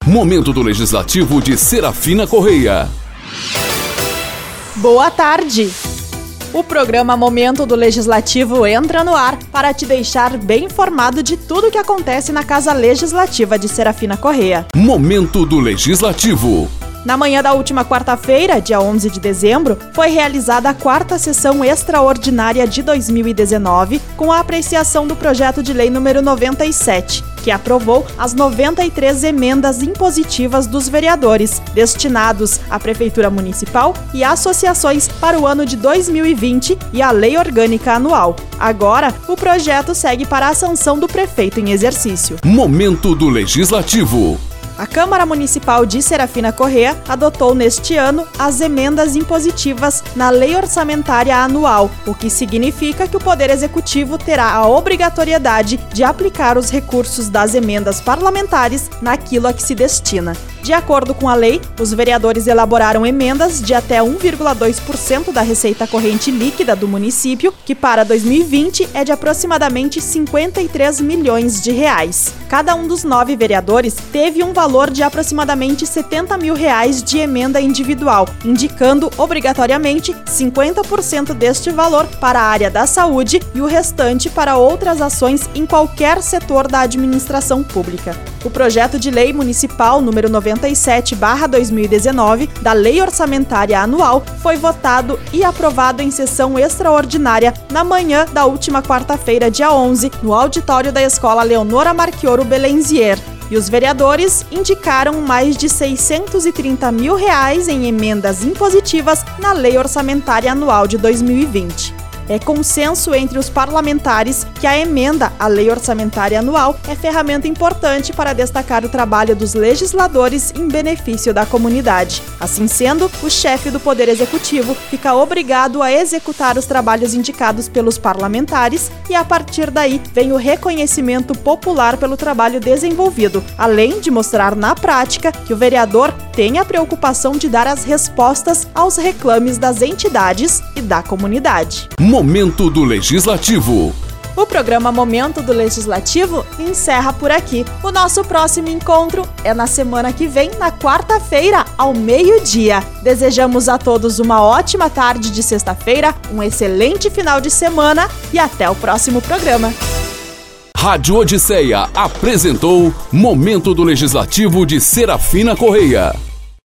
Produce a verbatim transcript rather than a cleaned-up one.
Momento do Legislativo de Serafina Correia. Boa tarde! O programa Momento do Legislativo entra no ar para te deixar bem informado de tudo o que acontece na Casa Legislativa de Serafina Correia. Momento do Legislativo. Na manhã da última quarta-feira, dia onze de dezembro, foi realizada a quarta sessão extraordinária de dois mil e dezenove, com a apreciação do projeto de lei número noventa e sete, que aprovou as noventa e três emendas impositivas dos vereadores, destinados à Prefeitura Municipal e associações para o ano de dois mil e vinte e a Lei Orgânica Anual. Agora, o projeto segue para a sanção do prefeito em exercício. Momento do Legislativo. A Câmara Municipal de Serafina Correia adotou neste ano as emendas impositivas na Lei Orçamentária Anual, o que significa que o Poder Executivo terá a obrigatoriedade de aplicar os recursos das emendas parlamentares naquilo a que se destina. De acordo com a lei, os vereadores elaboraram emendas de até um vírgula dois por cento da receita corrente líquida do município, que para dois mil e vinte é de aproximadamente cinquenta e três milhões de reais. Cada um dos nove vereadores teve um valor de aproximadamente setenta mil reais de emenda individual, indicando obrigatoriamente cinquenta por cento deste valor para a área da saúde e o restante para outras ações em qualquer setor da administração pública. O projeto de lei municipal número noventa e sete barra dois mil e dezenove da Lei Orçamentária Anual foi votado e aprovado em sessão extraordinária na manhã da última quarta-feira, dia onze, no auditório da Escola Leonora Marchioro Belenzier. E os vereadores indicaram mais de seiscentos e trinta mil reais em emendas impositivas na Lei Orçamentária Anual de dois mil e vinte. É consenso entre os parlamentares que a emenda à Lei Orçamentária Anual é ferramenta importante para destacar o trabalho dos legisladores em benefício da comunidade. Assim sendo, o chefe do Poder Executivo fica obrigado a executar os trabalhos indicados pelos parlamentares e, a partir daí, vem o reconhecimento popular pelo trabalho desenvolvido, além de mostrar na prática que o vereador tem a preocupação de dar as respostas aos reclames das entidades e da comunidade. Momento do Legislativo. O programa Momento do Legislativo encerra por aqui. O nosso próximo encontro é na semana que vem, na quarta-feira, ao meio-dia. Desejamos a todos uma ótima tarde de sexta-feira, um excelente final de semana e até o próximo programa. Rádio Odisseia apresentou Momento do Legislativo de Serafina Correia.